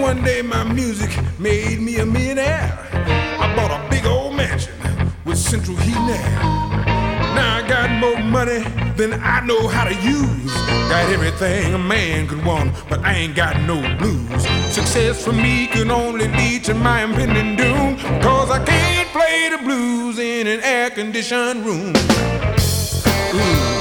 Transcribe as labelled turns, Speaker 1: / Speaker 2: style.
Speaker 1: one day my music made me a millionaire. I bought a big old mansion with central heating and air. Now I got more money than I know how to use. Got everything a man could want, but I ain't got no blues. Success for me can only lead to my impending doom, 'cause I can't play the blues in an air-conditioned room. Ooh.